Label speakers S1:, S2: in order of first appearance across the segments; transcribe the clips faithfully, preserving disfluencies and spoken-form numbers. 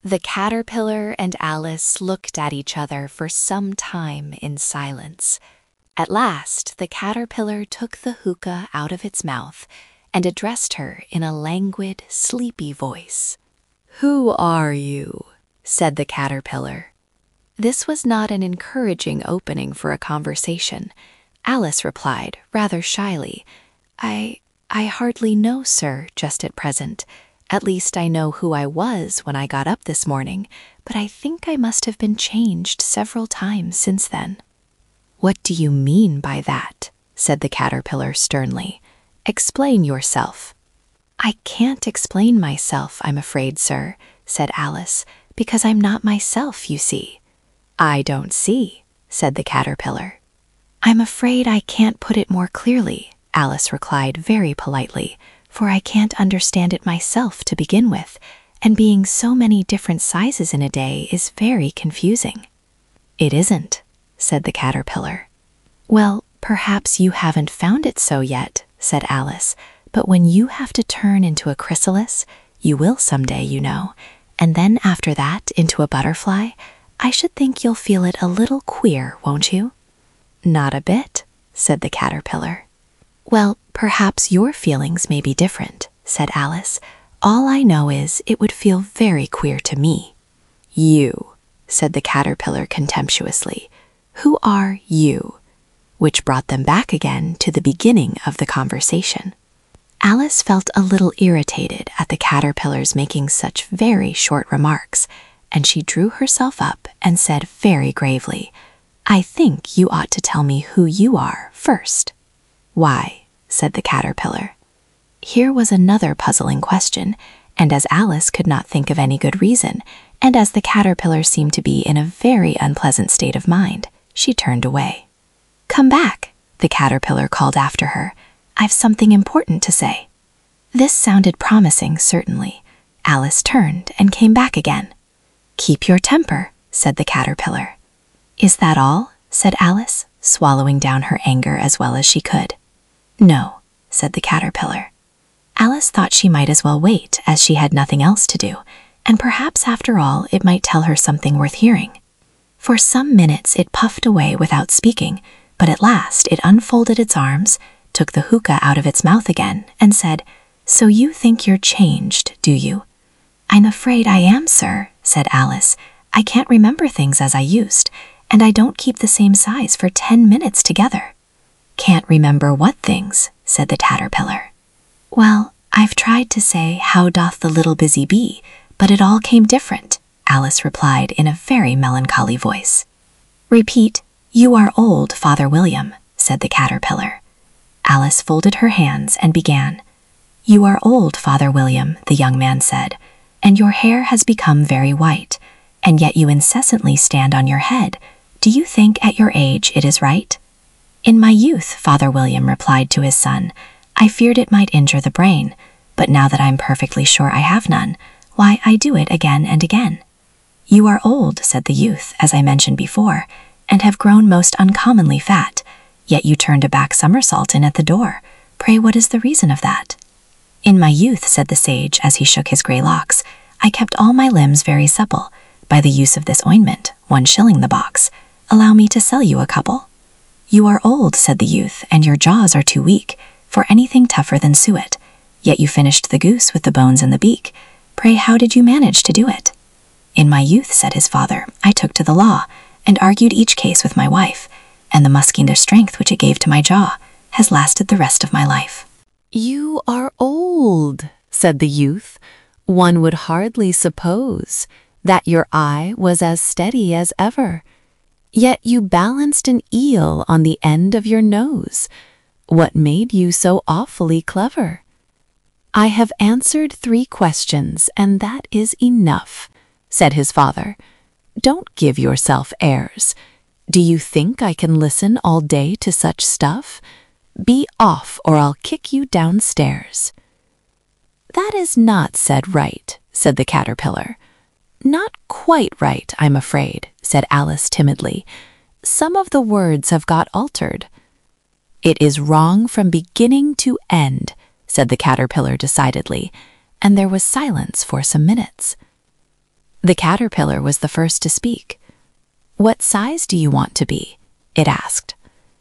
S1: The caterpillar and Alice looked at each other for some time in silence. At last, the caterpillar took the hookah out of its mouth and addressed her in a languid, sleepy voice. "Who are you?" said the caterpillar. This was not an encouraging opening for a conversation. Alice replied, rather shyly, I, I hardly know, sir, just at present. At least I know who I was when I got up this morning, but I think I must have been changed several times since then." "What do you mean by that?" said the caterpillar sternly. "Explain yourself." "I can't explain myself, I'm afraid, sir," said Alice, "because I'm not myself, you see." "I don't see," said the caterpillar. "I'm afraid I can't put it more clearly," Alice replied very politely, "for I can't understand it myself to begin with, and being so many different sizes in a day is very confusing." "It isn't," said the caterpillar. "Well, perhaps you haven't found it so yet," said Alice, "but when you have to turn into a chrysalis, you will someday, you know, and then after that into a butterfly, I should think you'll feel it a little queer, won't you?" "Not a bit," said the caterpillar. "Well, perhaps your feelings may be different," said Alice. "All I know is it would feel very queer to me." "You," said the caterpillar contemptuously. "Who are you?" Which brought them back again to the beginning of the conversation. Alice felt a little irritated at the caterpillar's making such very short remarks, and she drew herself up and said very gravely, "I think you ought to tell me who you are first." "Why?" said the caterpillar. Here was another puzzling question, and as Alice could not think of any good reason, and as the caterpillar seemed to be in a very unpleasant state of mind, she turned away. "Come back," the caterpillar called after her. "I've something important to say." This sounded promising, certainly. Alice turned and came back again. "Keep your temper," said the caterpillar. "Is that all?" said Alice, swallowing down her anger as well as she could. "No," said the caterpillar. Alice thought she might as well wait, as she had nothing else to do, and perhaps after all it might tell her something worth hearing. For some minutes it puffed away without speaking, but at last it unfolded its arms, took the hookah out of its mouth again, and said, "So you think you're changed, do you?" "I'm afraid I am, sir," said Alice. "I can't remember things as I used, and I don't keep the same size for ten minutes together." "Can't remember what things?" said the caterpillar. "Well, I've tried to say, 'How doth the little busy bee?' but it all came different," Alice replied in a very melancholy voice. "Repeat, 'You are old, Father William,'" said the caterpillar. Alice folded her hands and began. "You are old, Father William," the young man said, "and your hair has become very white, and yet you incessantly stand on your head. Do you think at your age it is right?" "In my youth," Father William replied to his son, "I feared it might injure the brain, but now that I'm perfectly sure I have none, why, I do it again and again." "You are old," said the youth, "as I mentioned before, and have grown most uncommonly fat, yet you turned a back somersault in at the door. Pray, what is the reason of that?" "In my youth," said the sage, as he shook his grey locks, "I kept all my limbs very supple. By the use of this ointment, one shilling the box. Allow me to sell you a couple." "You are old," said the youth, "and your jaws are too weak for anything tougher than suet. Yet you finished the goose with the bones and the beak. Pray, how did you manage to do it?" "In my youth," said his father, "I took to the law, and argued each case with my wife, and the muscular strength which it gave to my jaw has lasted the rest of my life."
S2: "You are old," said the youth. "One would hardly suppose that your eye was as steady as ever. Yet you balanced an eel on the end of your nose. What made you so awfully clever?" "I have answered three questions, and that is enough," said his father. "Don't give yourself airs. Do you think I can listen all day to such stuff? Be off, or I'll kick you downstairs." "That is not said right," said the caterpillar. "Not quite right, I'm afraid," said Alice timidly. "Some of the words have got altered." "It is wrong from beginning to end," said the caterpillar decidedly, and there was silence for some minutes. The caterpillar was the first to speak. "What size do you want to be?" it asked.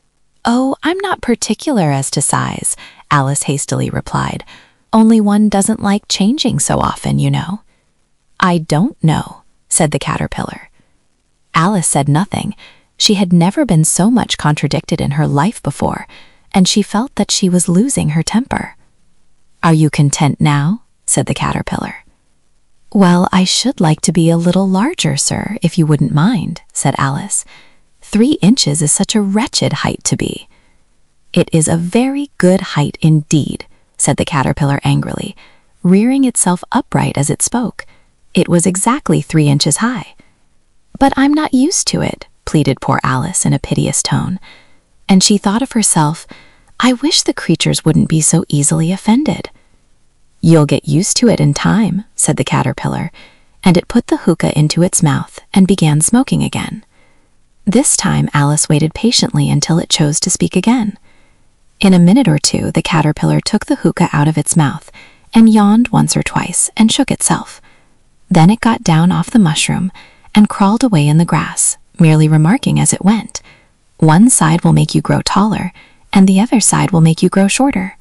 S2: "Oh, I'm not particular as to size," Alice hastily replied. "Only one doesn't like changing so often, you know." "I don't know," said the caterpillar. Alice said nothing. She had never been so much contradicted in her life before, and she felt that she was losing her temper. "Are you content now?" said the caterpillar. "Well, I should like to be a little larger, sir, if you wouldn't mind," said Alice. "Three inches is such a wretched height to be." "It is a very good height indeed," said the caterpillar angrily, rearing itself upright as it spoke. It was exactly three inches high. "But I'm not used to it," pleaded poor Alice in a piteous tone. And she thought of herself, "I wish the creatures wouldn't be so easily offended." "You'll get used to it in time," said the caterpillar, and it put the hookah into its mouth and began smoking again. This time Alice waited patiently until it chose to speak again. In a minute or two, the caterpillar took the hookah out of its mouth and yawned once or twice and shook itself. Then it got down off the mushroom and crawled away in the grass, merely remarking as it went, "One side will make you grow taller, and the other side will make you grow shorter."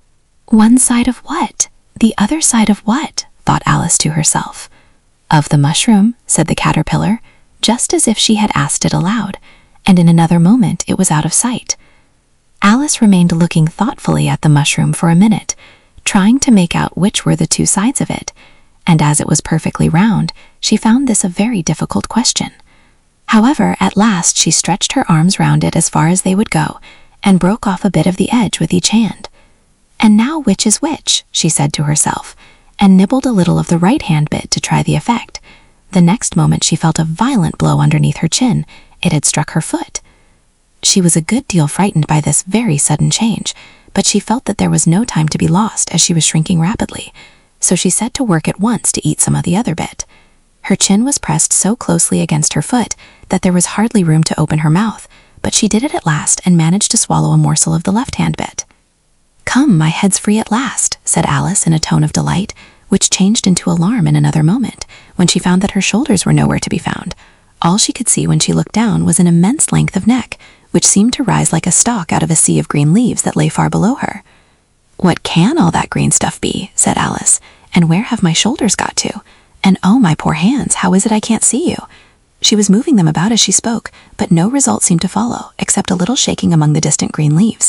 S2: "One side of what? The other side of what?" thought Alice to herself. "Of the mushroom," said the caterpillar, just as if she had asked it aloud, and in another moment it was out of sight. Alice remained looking thoughtfully at the mushroom for a minute, trying to make out which were the two sides of it, and as it was perfectly round, she found this a very difficult question. However, at last she stretched her arms round it as far as they would go, and broke off a bit of the edge with each hand. "And now which is which?" she said to herself, and nibbled a little of the right hand bit to try the effect. The next moment she felt a violent blow underneath her chin. It had struck her foot. She was a good deal frightened by this very sudden change, but she felt that there was no time to be lost as she was shrinking rapidly, so she set to work at once to eat some of the other bit. Her chin was pressed so closely against her foot that there was hardly room to open her mouth, but she did it at last and managed to swallow a morsel of the left-hand bit. "Come, my head's free at last," said Alice in a tone of delight, which changed into alarm in another moment, when she found that her shoulders were nowhere to be found. All she could see when she looked down was an immense length of neck, which seemed to rise like a stalk out of a sea of green leaves that lay far below her. "What can all that green stuff be?" said Alice, "and where have my shoulders got to? And oh, my poor hands, how is it I can't see you?" She was moving them about as she spoke, but no result seemed to follow, except a little shaking among the distant green leaves.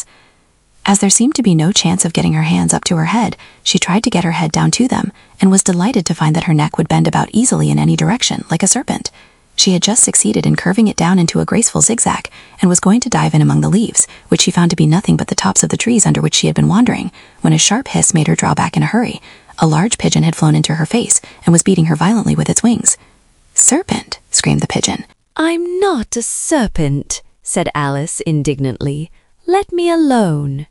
S2: As there seemed to be no chance of getting her hands up to her head, she tried to get her head down to them, and was delighted to find that her neck would bend about easily in any direction, like a serpent. She had just succeeded in curving it down into a graceful zigzag, and was going to dive in among the leaves, which she found to be nothing but the tops of the trees under which she had been wandering, when a sharp hiss made her draw back in a hurry. A large pigeon had flown into her face, and was beating her violently with its wings. "Serpent!" screamed the pigeon.
S1: "I'm not a serpent," said Alice indignantly. "Let me alone."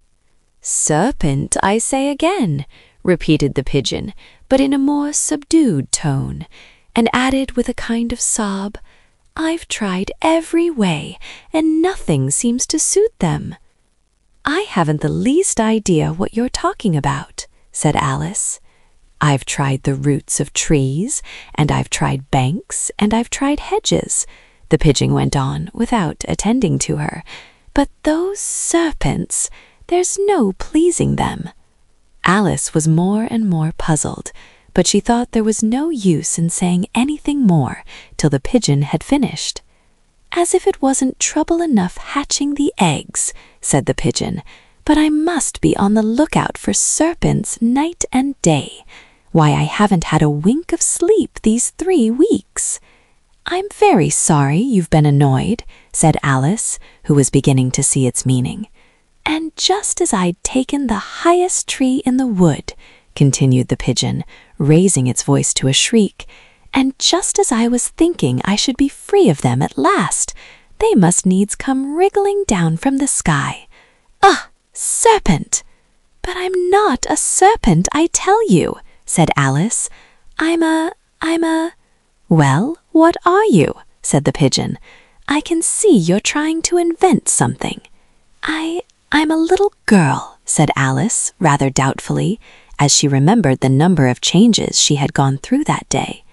S1: "Serpent, I say again," repeated the pigeon, but in a more subdued tone, and added with a kind of sob, "I've tried every way, and nothing seems to suit them." "I haven't the least idea what you're talking about," said Alice. "I've tried the roots of trees, and I've tried banks, and I've tried hedges," the pigeon went on, without attending to her. "But those serpents, there's no pleasing them." Alice was more and more puzzled, but she thought there was no use in saying anything more till the pigeon had finished. "As if it wasn't trouble enough hatching the eggs," said the pigeon, "but I must be on the lookout for serpents night and day. Why, I haven't had a wink of sleep these three weeks." "I'm very sorry you've been annoyed," said Alice, who was beginning to see its meaning. "And just as I'd taken the highest tree in the wood," continued the pigeon, raising its voice to a shriek, "and just as I was thinking I should be free of them at last, they must needs come wriggling down from the sky. Ugh, serpent! But I'm not a serpent, I tell you," said Alice. I'm a, I'm a... "Well, what are you?" said the pigeon. "I can see you're trying to invent something." I, I'm a little girl," said Alice, rather doubtfully, as she remembered the number of changes she had gone through that day.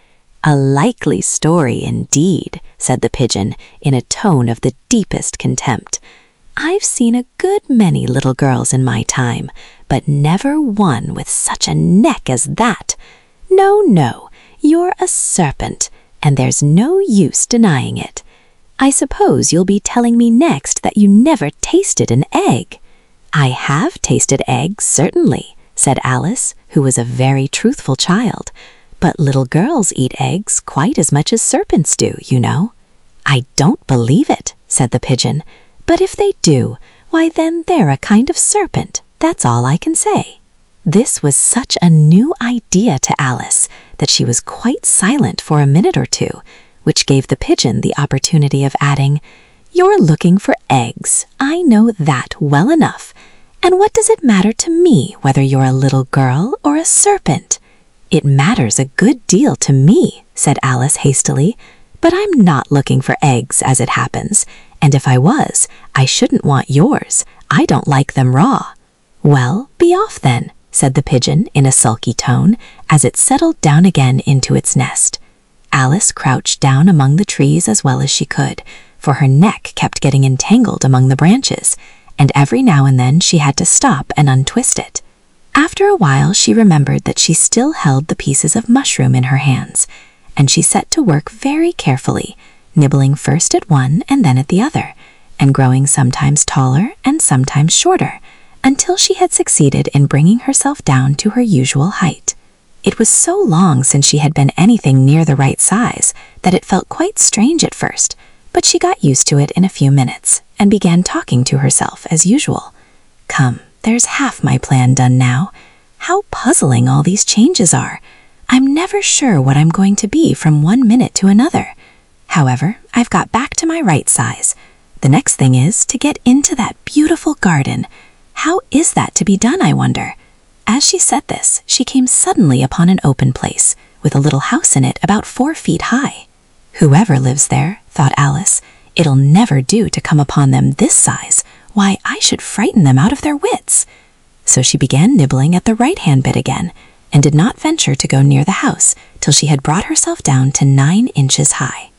S1: "A likely story indeed," said the pigeon in a tone of the deepest contempt. "I've seen a good many little girls in my time, but never one with such a neck as that. No, no, you're a serpent, and there's no use denying it. I suppose you'll be telling me next that you never tasted an egg." "I have tasted eggs, certainly," said Alice, who was a very truthful child. "But little girls eat eggs quite as much as serpents do, you know." "I don't believe it," said the pigeon. "But if they do, why then they're a kind of serpent, that's all I can say." This was such a new idea to Alice that she was quite silent for a minute or two, which gave the pigeon the opportunity of adding, "You're looking for eggs, I know that well enough. And what does it matter to me whether you're a little girl or a serpent?" "It matters a good deal to me," said Alice hastily, "but I'm not looking for eggs as it happens, and if I was, I shouldn't want yours. I don't like them raw." "Well, be off then," said the pigeon in a sulky tone as it settled down again into its nest. Alice crouched down among the trees as well as she could, for her neck kept getting entangled among the branches, and every now and then she had to stop and untwist it. After a while she remembered that she still held the pieces of mushroom in her hands, and she set to work very carefully, nibbling first at one and then at the other, and growing sometimes taller and sometimes shorter, until she had succeeded in bringing herself down to her usual height. It was so long since she had been anything near the right size that it felt quite strange at first, but she got used to it in a few minutes and began talking to herself as usual. "Come, there's half my plan done now. How puzzling all these changes are. I'm never sure what I'm going to be from one minute to another. However, I've got back to my right size. The next thing is to get into that beautiful garden. How is that to be done, I wonder?" As she said this, she came suddenly upon an open place, with a little house in it about four feet high. "Whoever lives there," thought Alice, "it'll never do to come upon them this size. Why, I should frighten them out of their wits." So she began nibbling at the right-hand bit again, and did not venture to go near the house till she had brought herself down to nine inches high.